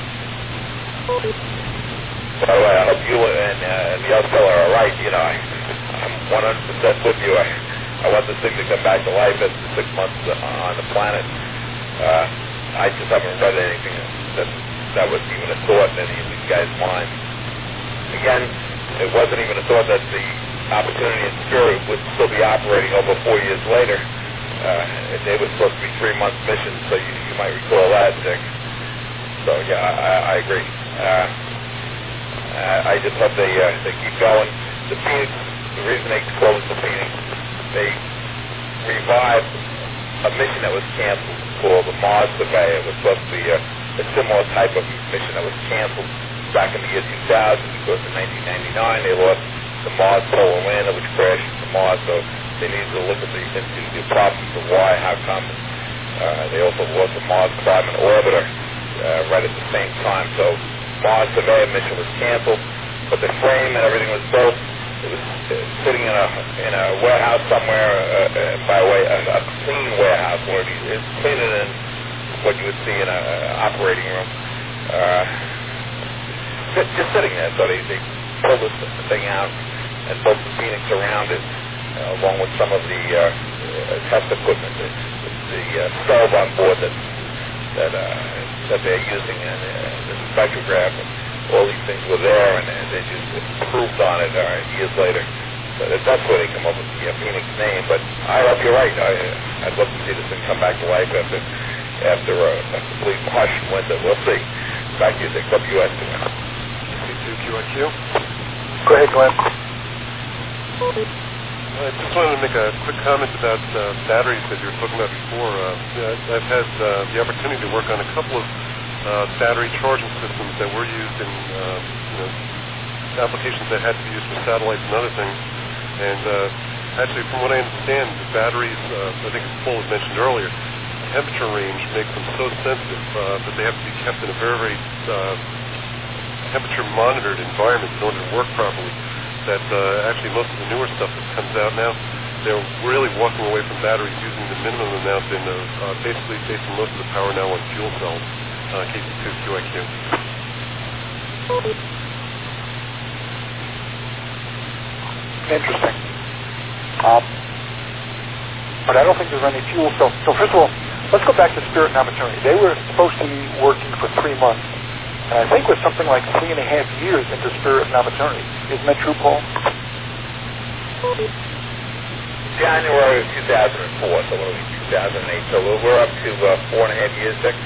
By the way, I hope you and the other fellow are right. You know, I'm 100% with you. I want this thing to come back to life after 6 months on the planet. I just haven't read anything that was even a thought in any of these guys' minds. Again, it wasn't even a thought that the Opportunity and Spirit would still be operating over 4 years later. They were supposed to be 3-month missions, so you might recall that, Dick. So yeah, I agree. I just hope they keep going. The Phoenix, the reason they closed the Phoenix, they revived a mission that was canceled called the Mars Surveyor. It was supposed to be a similar type of mission that was canceled back in the year 2000 because in 1999 they lost the Mars Polar Lander, which crashed into Mars, so they needed to look at the problems of why, how come. They also lost the Mars Climate Orbiter right at the same time, so Mars Surveyor mission was canceled, but the frame and everything was built. It was sitting in a warehouse somewhere, by the way, a clean warehouse where it's cleaner than what you would see in an operating room. Just sitting there, so they pulled this thing out and built the Phoenix around it, along with some of the test equipment, the stove on board that they're using, and the spectrograph, and all these things were there, and they just improved on it years later. So that's where they come up with the Phoenix name. But I hope you're right. I'd love to see this thing come back to life after a complete harsh winter. We'll see. Back to you, Dick. WS. QIQ. Go ahead, Glenn. I just wanted to make a quick comment about batteries that you were talking about before. I've had the opportunity to work on a couple of battery charging systems that were used in applications that had to be used for satellites and other things. And actually, from what I understand, the batteries, I think Paul had mentioned earlier, temperature range makes them so sensitive that they have to be kept in a very, very temperature monitored environment in order to work properly. That actually most of the newer stuff that comes out now, they're really walking away from batteries using the minimum amount and basically basing most of the power now on fuel cells, KP2, QIQ. Interesting. But I don't think there's any fuel cells. So first of all, let's go back to Spirit and Opportunity. They were supposed to be working for 3 months. And I think we're something like 3.5 years into Spirit and Opportunity. Isn't that true, Paul? January of 2004, so what are we, 2008. So we're up to 4.5 years, Dick.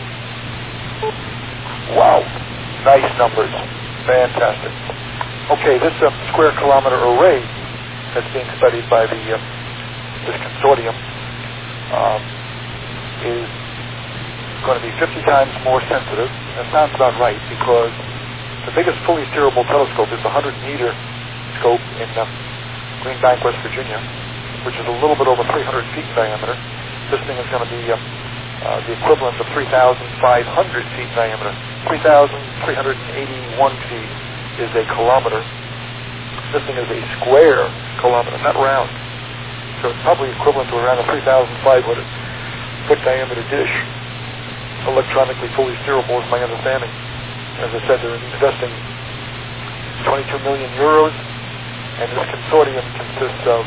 Wow. Nice numbers. Fantastic. Okay, this square kilometer array that's being studied by the this consortium is going to be 50 times more sensitive. That sounds about right, because the biggest fully steerable telescope is the 100-meter scope in Green Bank, West Virginia, which is a little bit over 300 feet in diameter. This thing is going to be the equivalent of 3,500 feet in diameter. 3,381 feet is a kilometer. This thing is a square kilometer, not round. So it's probably equivalent to around a 3,500-foot diameter dish. Electronically fully steerable is my understanding. As I said, they're investing 22 million euros, and this consortium consists of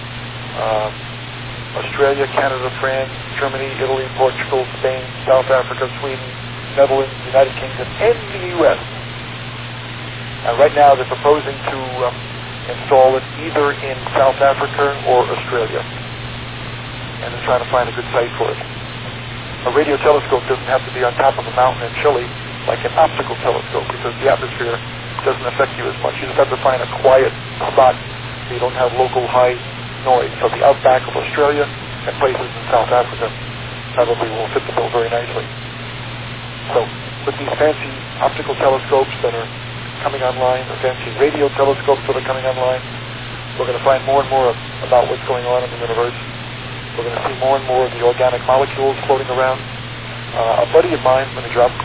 Australia, Canada, France, Germany, Italy, Portugal, Spain, South Africa, Sweden, Netherlands, United Kingdom, and the U.S. And right now they're proposing to install it either in South Africa or Australia. And they're trying to find a good site for it. A radio telescope doesn't have to be on top of a mountain in Chile like an optical telescope, because the atmosphere doesn't affect you as much. You just have to find a quiet spot so you don't have local high noise. So the outback of Australia and places in South Africa probably will fit the bill very nicely. So with these fancy optical telescopes that are coming online, the fancy radio telescopes that are coming online, we're going to find more and more about what's going on in the universe. We're going to see more and more of the organic molecules floating around. A buddy of mine, let me drop,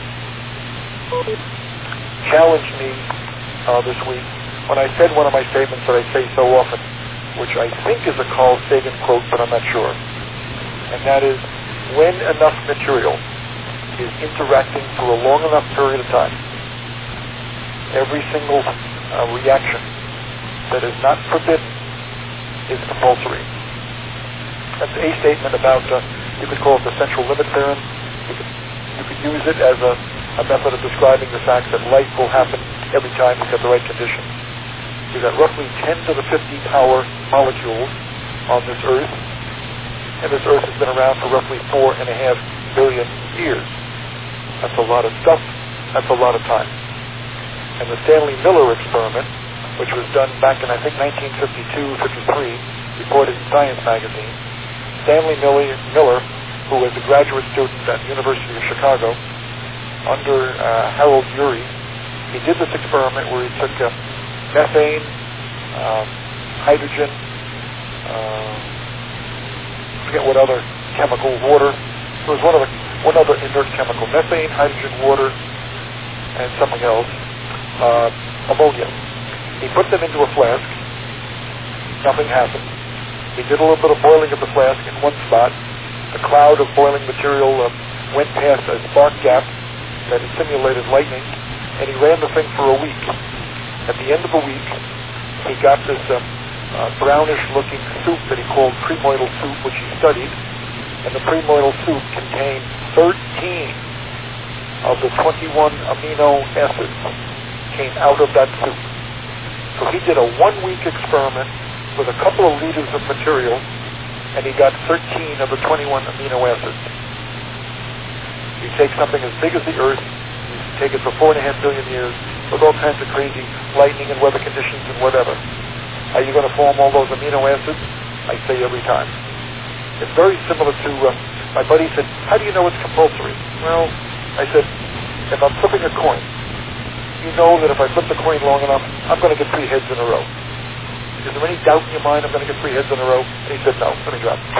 challenged me this week when I said one of my statements that I say so often, which I think is a Carl Sagan quote, but I'm not sure. And that is, when enough material is interacting for a long enough period of time, every single reaction that is not forbidden is compulsory. That's a statement about, you could call it the central limit theorem. You could use it as a method of describing the fact that life will happen every time you get the right conditions. You've got roughly 10 to the 50 power molecules on this Earth, and this Earth has been around for roughly 4.5 billion years. That's a lot of stuff. That's a lot of time. And the Stanley Miller experiment, which was done back in, I think, 1952-53, reported in Science magazine. Stanley Miller, who was a graduate student at the University of Chicago, under Harold Urey, he did this experiment where he took methane, hydrogen, forget what other chemical, water. It was one other inert chemical, methane, hydrogen, water, and something else, ammonia. He put them into a flask. Nothing happened. He did a little bit of boiling of the flask in one spot. A cloud of boiling material went past a spark gap that simulated lightning, and he ran the thing for a week. At the end of a week, he got this brownish-looking soup that he called premoidal soup, which he studied, and the premoidal soup contained 13 of the 21 amino acids came out of that soup. So he did a 1-week experiment with a couple of liters of material, and he got 13 of the 21 amino acids. You take something as big as the Earth, you take it for 4.5 billion years, with all kinds of crazy lightning and weather conditions and whatever. Are you going to form all those amino acids? I say every time. It's very similar to, my buddy said, how do you know it's compulsory? Well, I said, if I'm flipping a coin, you know that if I flip the coin long enough, I'm going to get 3 heads in a row. Is there any doubt in your mind I'm going to get 3 heads in a row? And he said, no. Let me drop it.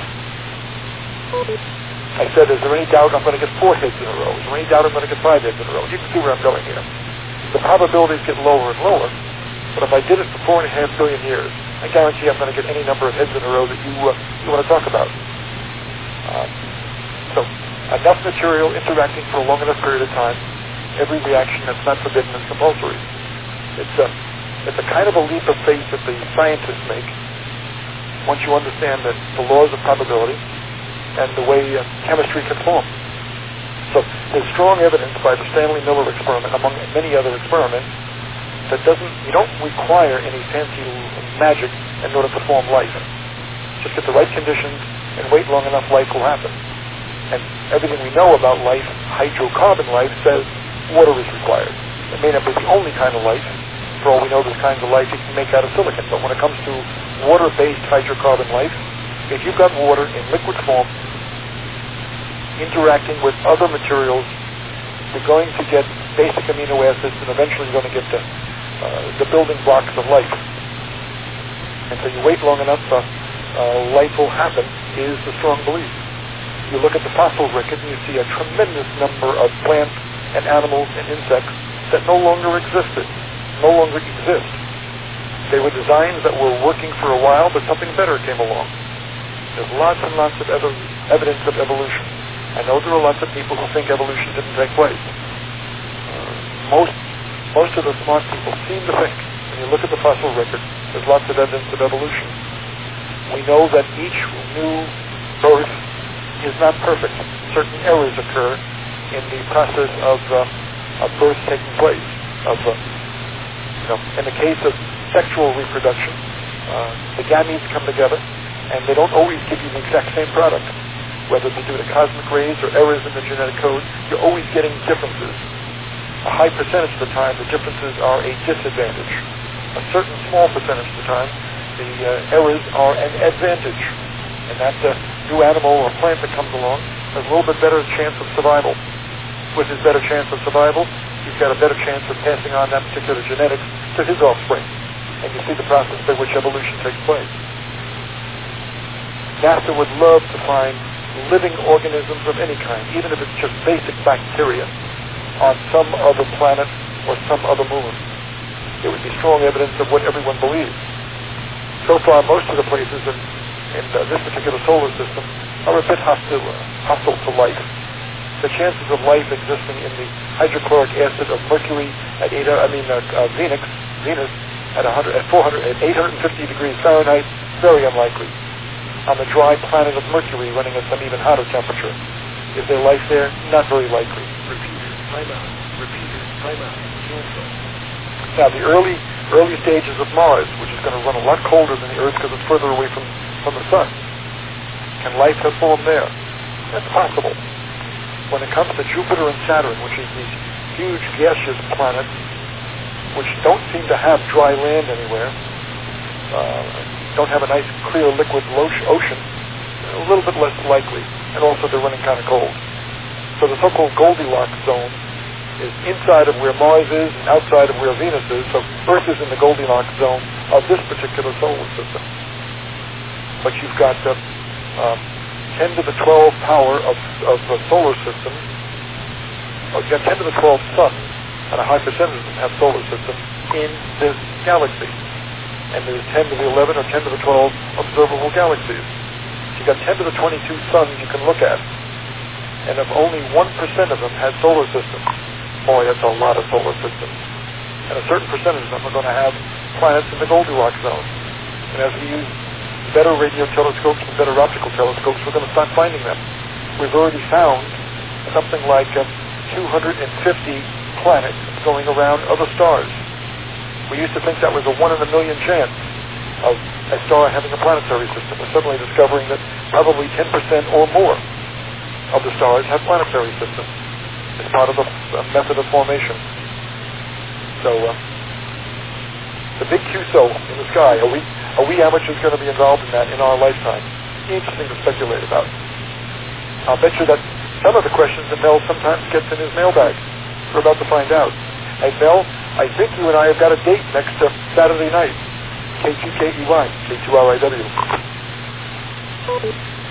I said, is there any doubt I'm going to get 4 heads in a row? Is there any doubt I'm going to get 5 heads in a row? You can see where I'm going here. The probabilities get lower and lower, but if I did it for 4.5 billion years, I guarantee I'm going to get any number of heads in a row that you want to talk about. So enough material interacting for a long enough period of time, every reaction that's not forbidden is compulsory. It's a kind of a leap of faith that the scientists make once you understand that the laws of probability and the way chemistry can form. So there's strong evidence by the Stanley Miller experiment, among many other experiments, that you don't require any fancy magic in order to form life. Just get the right conditions and wait long enough, life will happen. And everything we know about life, hydrocarbon life, says water is required. It may not be the only kind of life. For all we know, there's kinds of life you can make out of silicon. But when it comes to water-based hydrocarbon life, if you've got water in liquid form interacting with other materials, you're going to get basic amino acids, and eventually you're going to get the building blocks of life. And so you wait long enough, life will happen, is the strong belief. You look at the fossil record and you see a tremendous number of plants and animals and insects that no longer exist. They were designs that were working for a while, but something better came along. There's lots and lots of evidence of evolution. I know there are lots of people who think evolution didn't take place. Most of the smart people seem to think, when you look at the fossil record, there's lots of evidence of evolution. We know that each new birth is not perfect. Certain errors occur in the process of birth taking place. In the case of sexual reproduction, the gametes come together, and they don't always give you the exact same product. Whether it's due to cosmic rays or errors in the genetic code, you're always getting differences. A high percentage of the time, the differences are a disadvantage. A certain small percentage of the time, the errors are an advantage. And that new animal or plant that comes along has a little bit better chance of survival. With his better chance of survival, he's got a better chance of passing on that particular genetics to his offspring. And you see the process by which evolution takes place. NASA would love to find living organisms of any kind, even if it's just basic bacteria, on some other planet or some other moon. It would be strong evidence of what everyone believes. So far, most of the places in this particular solar system are a bit hostile to life. The chances of life existing in the hydrochloric acid of Mercury at Venus at 850 degrees Fahrenheit, very unlikely. On the dry planet of Mercury running at some even hotter temperature, is there life there? Not very likely. Repeater, time out. Cancel. Now, the early stages of Mars, which is going to run a lot colder than the Earth because it's further away from the sun, can life have formed there? That's possible. When it comes to Jupiter and Saturn, which is these huge gaseous planets, which don't seem to have dry land anywhere, don't have a nice clear liquid ocean, a little bit less likely, and also they're running kind of cold. So the so-called Goldilocks zone is inside of where Mars is and outside of where Venus is, so Earth is in the Goldilocks zone of this particular solar system. But you've got 10 to the 12 power of the solar system, or you've got 10 to the 12 suns, and a high percentage of them have solar systems in this galaxy. And there's 10 to the 11 or 10 to the 12 observable galaxies. So you've got 10 to the 22 suns you can look at. And if only 1% of them had solar systems, boy, that's a lot of solar systems. And a certain percentage of them are going to have planets in the Goldilocks zone. And as we use better radio telescopes and better optical telescopes, we're going to start finding them. We've already found something like 250 planets going around other stars. We used to think that was a 1 in a million chance of a star having a planetary system. We're suddenly discovering that probably 10% or more of the stars have planetary systems as part of the method of formation. So the big QSO in the sky, are we amateurs going to be involved in that in our lifetime? Interesting to speculate about. I'll bet you that some of the questions that Mel sometimes gets in his mailbag, we're about to find out. Hey, Mel, I think you and I have got a date next Saturday night. K2KEY, K2RIW.